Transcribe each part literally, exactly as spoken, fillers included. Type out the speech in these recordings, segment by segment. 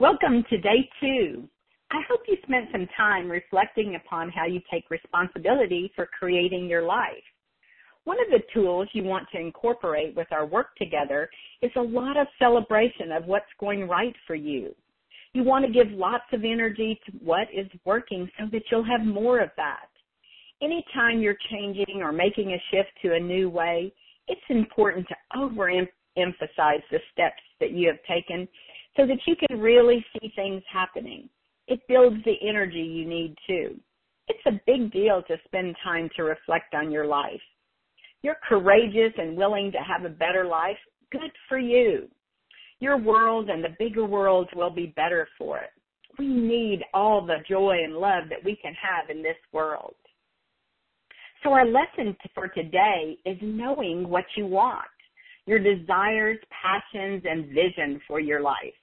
Welcome to day two. I hope you spent some time reflecting upon how you take responsibility for creating your life. One of the tools you want to incorporate with our work together is a lot of celebration of what's going right for you. You want to give lots of energy to what is working so that you'll have more of that. Anytime you're changing or making a shift to a new way, it's important to overemphasize the steps that you have taken so that you can really see things happening. It builds the energy you need too. It's a big deal to spend time to reflect on your life. You're courageous and willing to have a better life. Good for you. Your world and the bigger world will be better for it. We need all the joy and love that we can have in this world. So our lesson for today is knowing what you want, your desires, passions, and vision for your life.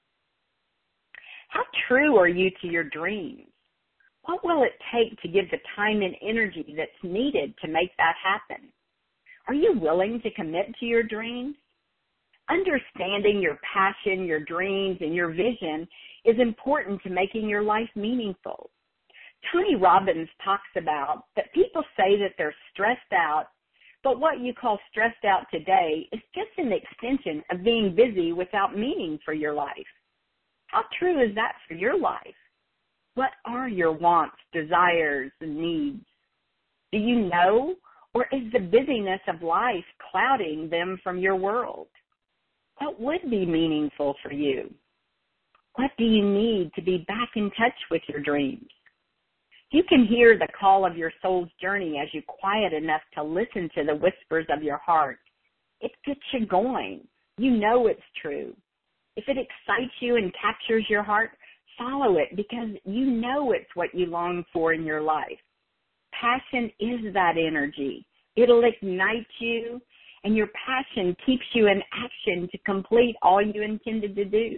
How true are you to your dreams? What will it take to give the time and energy that's needed to make that happen? Are you willing to commit to your dreams? Understanding your passion, your dreams, and your vision is important to making your life meaningful. Tony Robbins talks about that people say that they're stressed out, but what you call stressed out today is just an extension of being busy without meaning for your life. How true is that for your life? What are your wants, desires, and needs? Do you know, or is the busyness of life clouding them from your world? What would be meaningful for you? What do you need to be back in touch with your dreams? You can hear the call of your soul's journey as you quiet enough to listen to the whispers of your heart. It gets you going. You know it's true. If it excites you and captures your heart, follow it because you know it's what you long for in your life. Passion is that energy. It'll ignite you, and your passion keeps you in action to complete all you intended to do.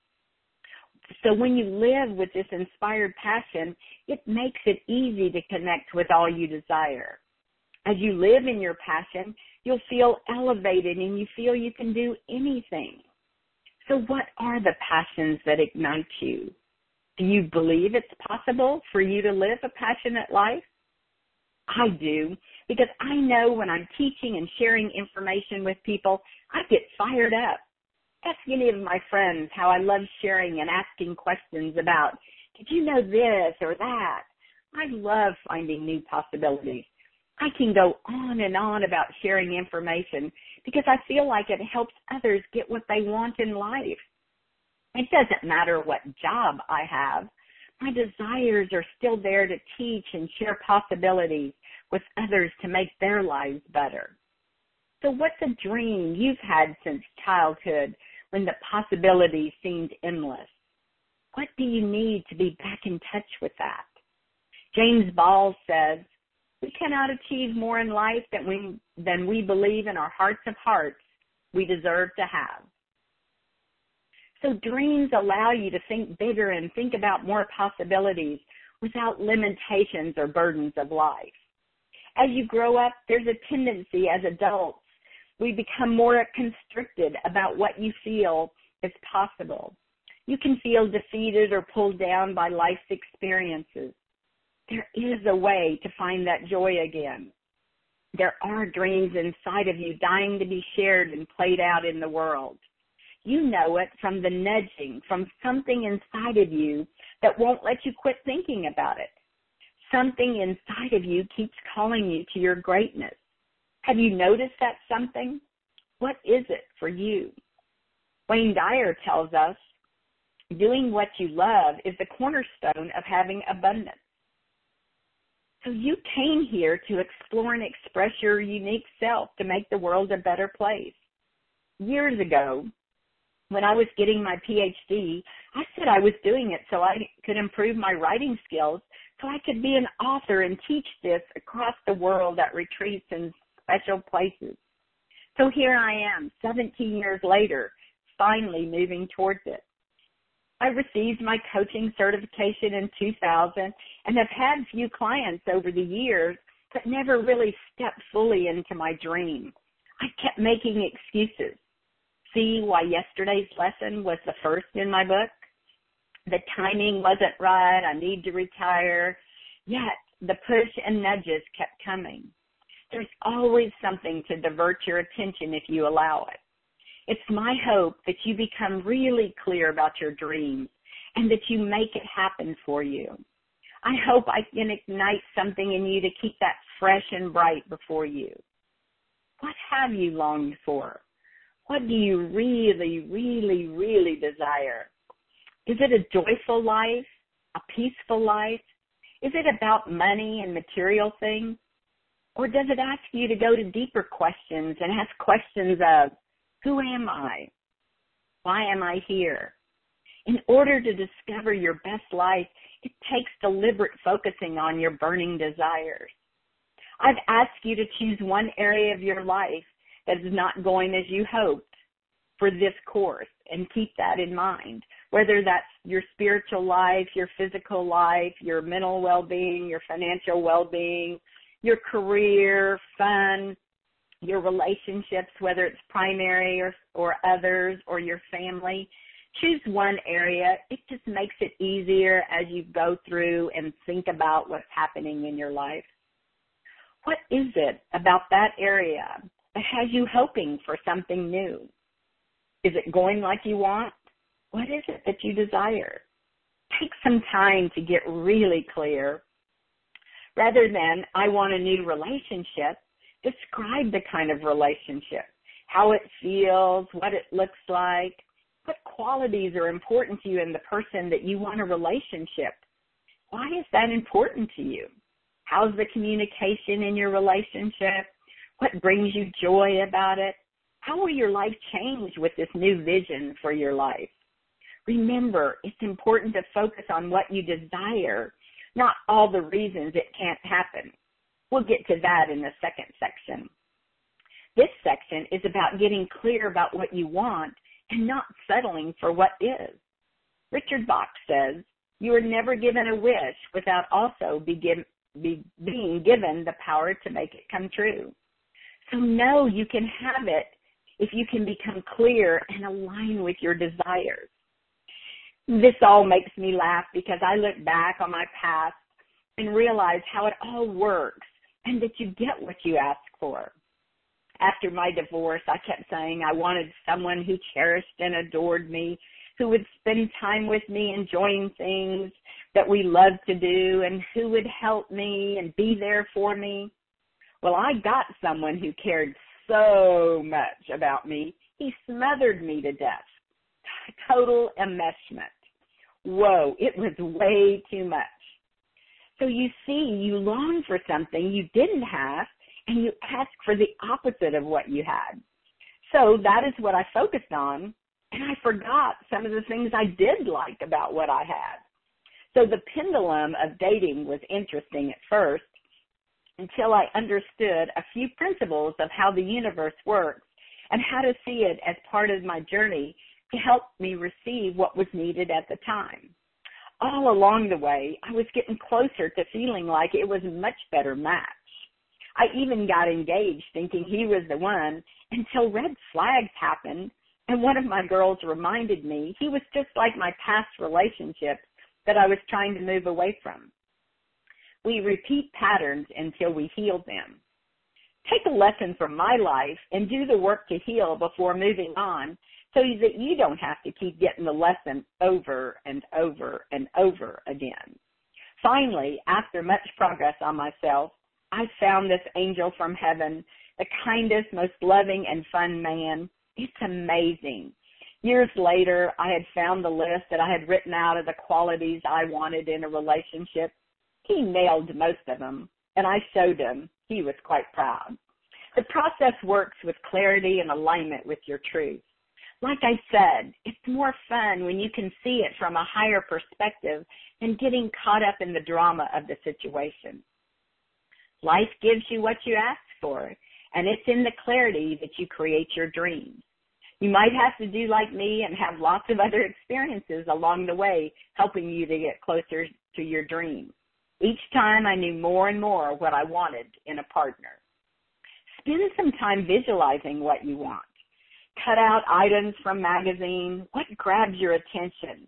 So when you live with this inspired passion, it makes it easy to connect with all you desire. As you live in your passion, you'll feel elevated and you feel you can do anything. So what are the passions that ignite you? Do you believe it's possible for you to live a passionate life? I do, because I know when I'm teaching and sharing information with people, I get fired up. Ask any of my friends how I love sharing and asking questions about, did you know this or that? I love finding new possibilities. I can go on and on about sharing information because I feel like it helps others get what they want in life. It doesn't matter what job I have. My desires are still there to teach and share possibilities with others to make their lives better. So what's a dream you've had since childhood when the possibilities seemed endless? What do you need to be back in touch with that? James Ball says, we cannot achieve more in life than we, than we believe in our hearts of hearts we deserve to have. So dreams allow you to think bigger and think about more possibilities without limitations or burdens of life. As you grow up, there's a tendency as adults, we become more constricted about what you feel is possible. You can feel defeated or pulled down by life's experiences. There is a way to find that joy again. There are dreams inside of you dying to be shared and played out in the world. You know it from the nudging, from something inside of you that won't let you quit thinking about it. Something inside of you keeps calling you to your greatness. Have you noticed that something? What is it for you? Wayne Dyer tells us, doing what you love is the cornerstone of having abundance. So you came here to explore and express your unique self to make the world a better place. Years ago, when I was getting my P H D, I said I was doing it so I could improve my writing skills so I could be an author and teach this across the world at retreats and special places. So here I am, seventeen years later, finally moving towards it. I received my coaching certification in two thousand and have had few clients over the years, but never really stepped fully into my dream. I kept making excuses. See why yesterday's lesson was the first in my book? The timing wasn't right. I need to retire. Yet the push and nudges kept coming. There's always something to divert your attention if you allow it. It's my hope that you become really clear about your dreams and that you make it happen for you. I hope I can ignite something in you to keep that fresh and bright before you. What have you longed for? What do you really, really, really desire? Is it a joyful life? A peaceful life? Is it about money and material things? Or does it ask you to go to deeper questions and ask questions of, who am I? Why am I here? In order to discover your best life, it takes deliberate focusing on your burning desires. I've asked you to choose one area of your life that is not going as you hoped for this course, and keep that in mind, whether that's your spiritual life, your physical life, your mental well-being, your financial well-being, your career, fun, your relationships, whether it's primary or, or others, or your family. Choose one area. It just makes it easier as you go through and think about what's happening in your life. What is it about that area that has you hoping for something new? Is it going like you want? What is it that you desire? Take some time to get really clear. Rather than, I want a new relationship, describe the kind of relationship, how it feels, what it looks like, what qualities are important to you in the person that you want a relationship. Why is that important to you? How's the communication in your relationship? What brings you joy about it? How will your life change with this new vision for your life? Remember, it's important to focus on what you desire, not all the reasons it can't happen. We'll get to that in the second section. This section is about getting clear about what you want and not settling for what is. Richard Bach says, you are never given a wish without also be give, be, being given the power to make it come true. So know you can have it if you can become clear and align with your desires. This all makes me laugh because I look back on my past and realize how it all works and that you get what you ask for. After my divorce, I kept saying I wanted someone who cherished and adored me, who would spend time with me enjoying things that we loved to do, and who would help me and be there for me. Well, I got someone who cared so much about me, he smothered me to death. Total enmeshment. Whoa, it was way too much. So you see, you long for something you didn't have, and you ask for the opposite of what you had. So that is what I focused on, and I forgot some of the things I did like about what I had. So the pendulum of dating was interesting at first, until I understood a few principles of how the universe works and how to see it as part of my journey to help me receive what was needed at the time. All along the way, I was getting closer to feeling like it was a much better match. I even got engaged thinking he was the one until red flags happened, and one of my girls reminded me he was just like my past relationships that I was trying to move away from. We repeat patterns until we heal them. Take a lesson from my life and do the work to heal before moving on so that you don't have to keep getting the lesson over and over and over again. Finally, after much progress on myself, I found this angel from heaven, the kindest, most loving and fun man. It's amazing. Years later, I had found the list that I had written out of the qualities I wanted in a relationship. He nailed most of them, and I showed him. He was quite proud. The process works with clarity and alignment with your truth. Like I said, it's more fun when you can see it from a higher perspective than getting caught up in the drama of the situation. Life gives you what you ask for, and it's in the clarity that you create your dreams. You might have to do like me and have lots of other experiences along the way, helping you to get closer to your dreams. Each time I knew more and more what I wanted in a partner. Spend some time visualizing what you want. Cut out items from magazine. What grabs your attention?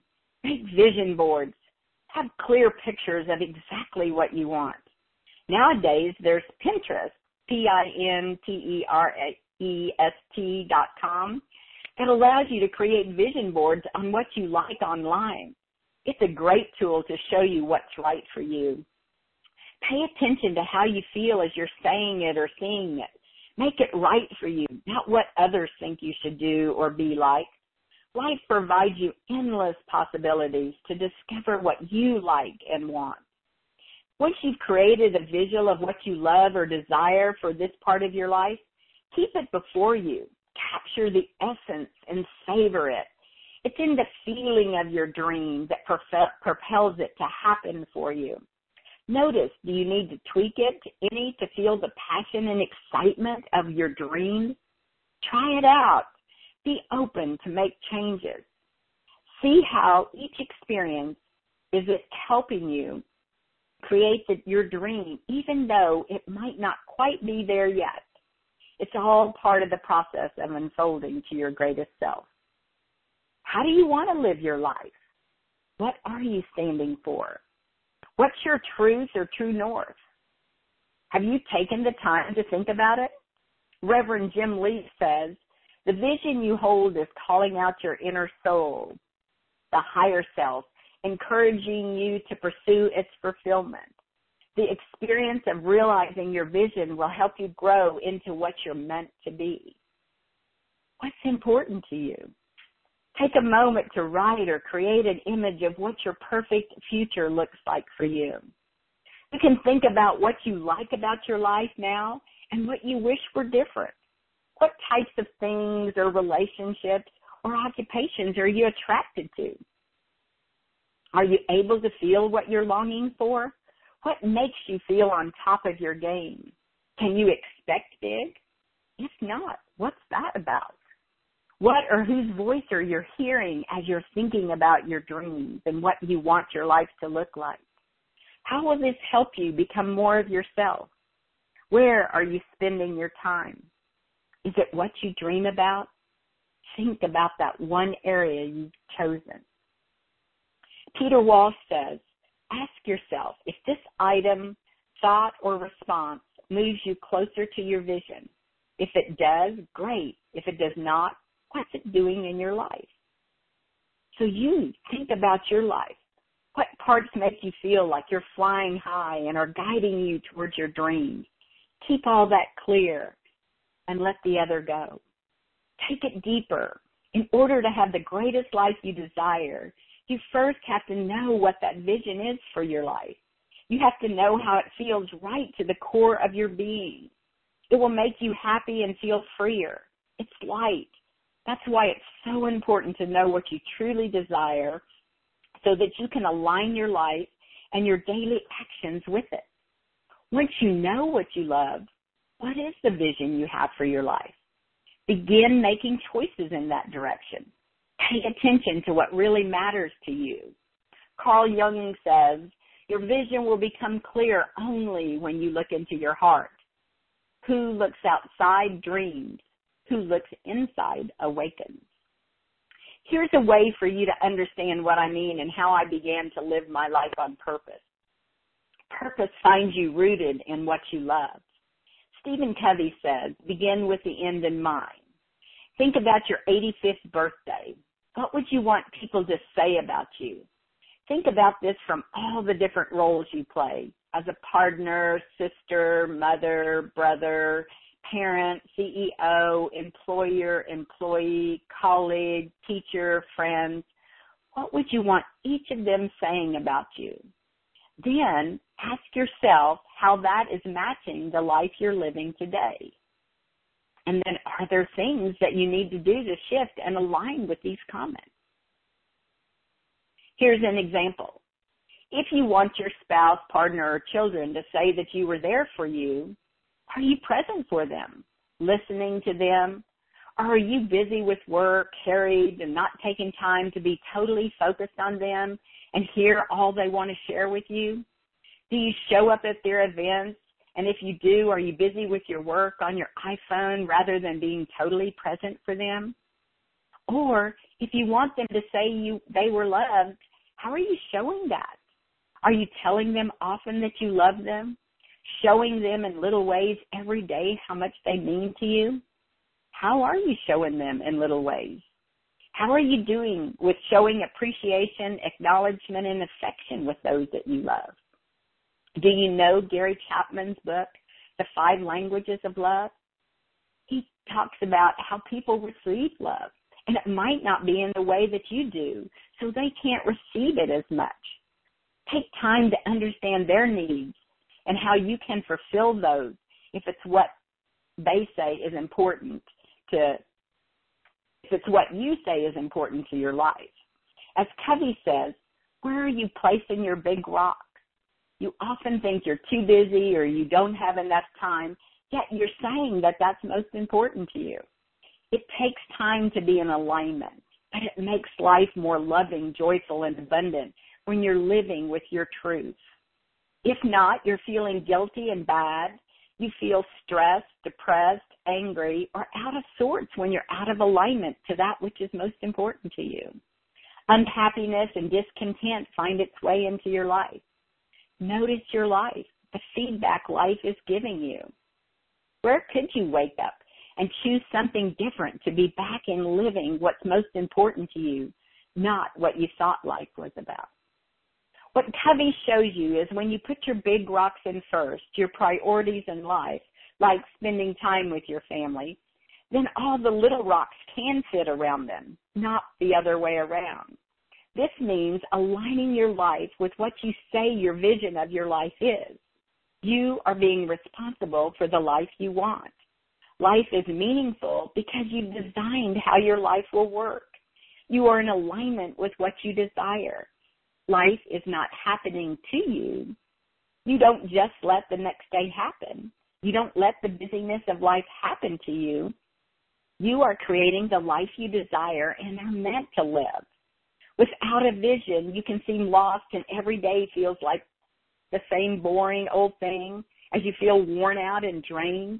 Make vision boards. Have clear pictures of exactly what you want. Nowadays, there's Pinterest, P I N T E R E S T dot com, that allows you to create vision boards on what you like online. It's a great tool to show you what's right for you. Pay attention to how you feel as you're saying it or seeing it. Make it right for you, not what others think you should do or be like. Life provides you endless possibilities to discover what you like and want. Once you've created a visual of what you love or desire for this part of your life, keep it before you. Capture the essence and savor it. It's in the feeling of your dream that propels it to happen for you. Notice, do you need to tweak it any to feel the passion and excitement of your dreams? Try it out. Be open to make changes. See how each experience is it helping you create the, your dream, even though it might not quite be there yet. It's all part of the process of unfolding to your greatest self. How do you want to live your life? What are you standing for? What's your truth or true north? Have you taken the time to think about it? Reverend Jim Lee says, the vision you hold is calling out your inner soul, the higher self, encouraging you to pursue its fulfillment. The experience of realizing your vision will help you grow into what you're meant to be. What's important to you? Take a moment to write or create an image of what your perfect future looks like for you. You can think about what you like about your life now and what you wish were different. What types of things or relationships or occupations are you attracted to? Are you able to feel what you're longing for? What makes you feel on top of your game? Can you expect big? If not, what's that about? What or whose voice are you hearing as you're thinking about your dreams and what you want your life to look like? How will this help you become more of yourself? Where are you spending your time? Is it what you dream about? Think about that one area you've chosen. Peter Walsh says, ask yourself if this item, thought, or response moves you closer to your vision. If it does, great. If it does not, what's it doing in your life? So you think about your life. What parts make you feel like you're flying high and are guiding you towards your dreams? Keep all that clear and let the other go. Take it deeper. In order to have the greatest life you desire, you first have to know what that vision is for your life. You have to know how it feels right to the core of your being. It will make you happy and feel freer. It's light. That's why it's so important to know what you truly desire so that you can align your life and your daily actions with it. Once you know what you love, what is the vision you have for your life? Begin making choices in that direction. Pay attention to what really matters to you. Carl Jung says, your vision will become clear only when you look into your heart. Who looks outside dreams. Who looks inside awakens. Here's a way for you to understand what I mean and how I began to live my life on purpose. Purpose finds you rooted in what you love. Stephen Covey says, begin with the end in mind. Think about your eighty-fifth birthday. What would you want people to say about you? Think about this from all the different roles you play as a partner, sister, mother, brother, parent, C E O, employer, employee, colleague, teacher, friends. What would you want each of them saying about you? Then ask yourself how that is matching the life you're living today. And then are there things that you need to do to shift and align with these comments? Here's an example. If you want your spouse, partner, or children to say that you were there for you, are you present for them, listening to them? Or are you busy with work, harried, and not taking time to be totally focused on them and hear all they want to share with you? Do you show up at their events? And if you do, are you busy with your work on your iPhone rather than being totally present for them? Or if you want them to say you they were loved, How are you showing that? Are you telling them often that you love them? Showing them in little ways every day how much they mean to you? How are you showing them in little ways? How are you doing with showing appreciation, acknowledgement, and affection with those that you love? Do you know Gary Chapman's book, The Five Languages of Love? He talks about how people receive love, and it might not be in the way that you do, so they can't receive it as much. Take time to understand their needs and how you can fulfill those if it's what they say is important to, if it's what you say is important to your life. As Covey says, where are you placing your big rock? You often think you're too busy or you don't have enough time, yet you're saying that that's most important to you. It takes time to be in alignment, but it makes life more loving, joyful, and abundant when you're living with your truth. If not, you're feeling guilty and bad. You feel stressed, depressed, angry, or out of sorts when you're out of alignment to that which is most important to you. Unhappiness and discontent find its way into your life. Notice your life, the feedback life is giving you. Where could you wake up and choose something different to be back in living what's most important to you, not what you thought life was about? What Covey shows you is when you put your big rocks in first, your priorities in life, like spending time with your family, then all the little rocks can fit around them, not the other way around. This means aligning your life with what you say your vision of your life is. You are being responsible for the life you want. Life is meaningful because you've designed how your life will work. You are in alignment with what you desire. Life is not happening to you. You don't just let the next day happen. You don't let the busyness of life happen to you. You are creating the life you desire and are meant to live. Without a vision, you can seem lost and every day feels like the same boring old thing as you feel worn out and drained.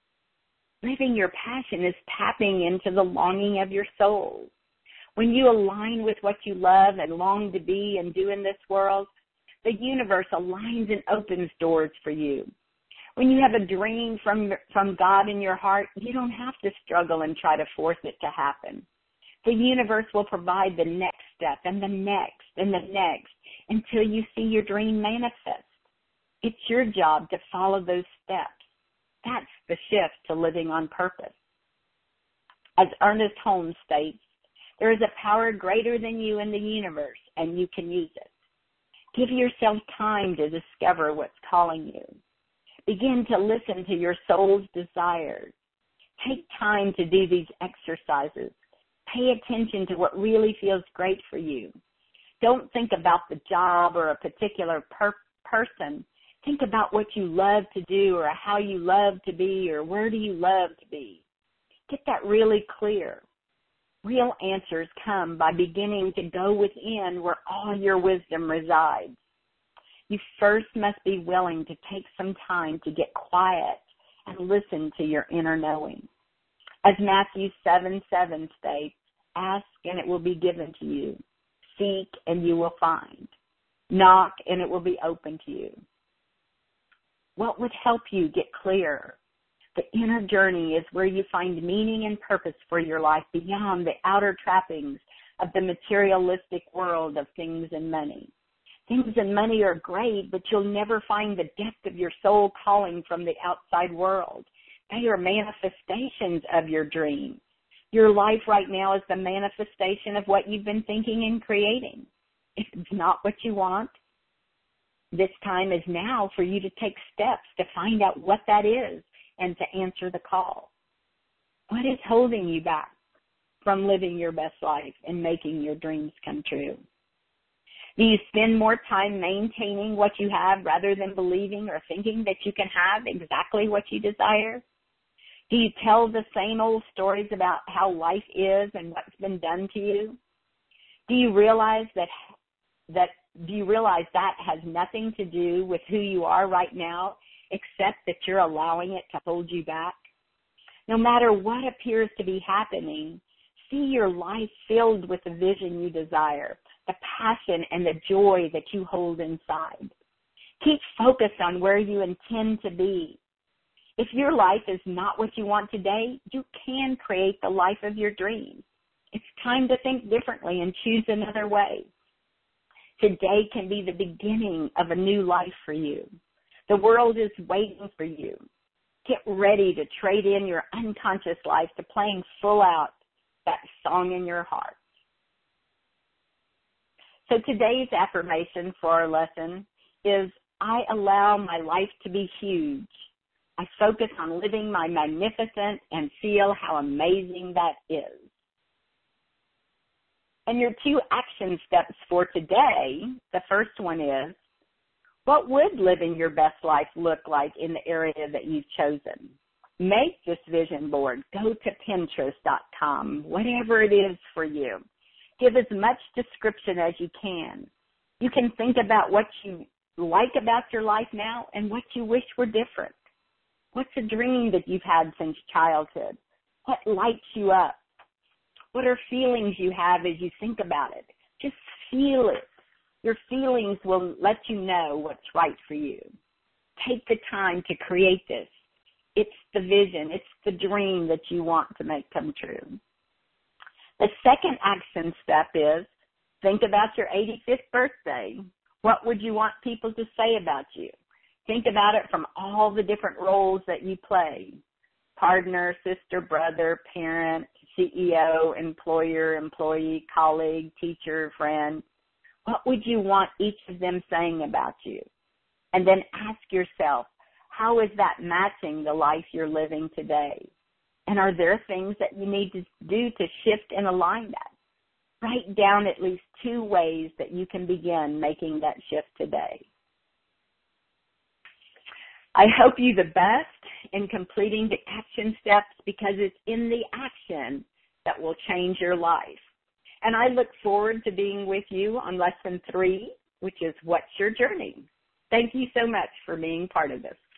Living your passion is tapping into the longing of your soul. When you align with what you love and long to be and do in this world, the universe aligns and opens doors for you. When you have a dream from, from God in your heart, you don't have to struggle and try to force it to happen. The universe will provide the next step and the next and the next until you see your dream manifest. It's your job to follow those steps. That's the shift to living on purpose. As Ernest Holmes states, there is a power greater than you in the universe, and you can use it. Give yourself time to discover what's calling you. Begin to listen to your soul's desires. Take time to do these exercises. Pay attention to what really feels great for you. Don't think about the job or a particular per- person. Think about what you love to do or how you love to be or where do you love to be. Get that really clear. Real answers come by beginning to go within where all your wisdom resides. You first must be willing to take some time to get quiet and listen to your inner knowing. As Matthew seven seven states, ask and it will be given to you. Seek and you will find. Knock and it will be open to you. What would help you get clear? The inner journey is where you find meaning and purpose for your life beyond the outer trappings of the materialistic world of things and money. Things and money are great, but you'll never find the depth of your soul calling from the outside world. They are manifestations of your dream. Your life right now is the manifestation of what you've been thinking and creating. If it's not what you want, this time is now for you to take steps to find out what that is and to answer the call. What is holding you back from living your best life and making your dreams come true? Do you spend more time maintaining what you have rather than believing or thinking that you can have exactly what you desire? Do you tell the same old stories about how life is and what's been done to you? Do you realize that that do you realize that has nothing to do with who you are right now, except that you're allowing it to hold you back? No matter what appears to be happening, see your life filled with the vision you desire, the passion and the joy that you hold inside. Keep focused on where you intend to be. If your life is not what you want today, you can create the life of your dreams. It's time to think differently and choose another way. Today can be the beginning of a new life for you. The world is waiting for you. Get ready to trade in your unconscious life to playing full out that song in your heart. So today's affirmation for our lesson is, I allow my life to be huge. I focus on living my magnificent and feel how amazing that is. And your two action steps for today, the first one is, what would living your best life look like in the area that you've chosen? Make this vision board. Go to Pinterest dot com, whatever it is for you. Give as much description as you can. You can think about what you like about your life now and what you wish were different. What's a dream that you've had since childhood? What lights you up? What are feelings you have as you think about it? Just feel it. Your feelings will let you know what's right for you. Take the time to create this. It's the vision. It's the dream that you want to make come true. The second action step is, think about your eighty-fifth birthday. What would you want people to say about you? Think about it from all the different roles that you play. Partner, sister, brother, parent, C E O, employer, employee, colleague, teacher, friend. What would you want each of them saying about you? And then ask yourself, how is that matching the life you're living today? And are there things that you need to do to shift and align that? Write down at least two ways that you can begin making that shift today. I hope you the best in completing the action steps, because it's in the action that will change your life. And I look forward to being with you on lesson three, which is What's Your Journey? Thank you so much for being part of this.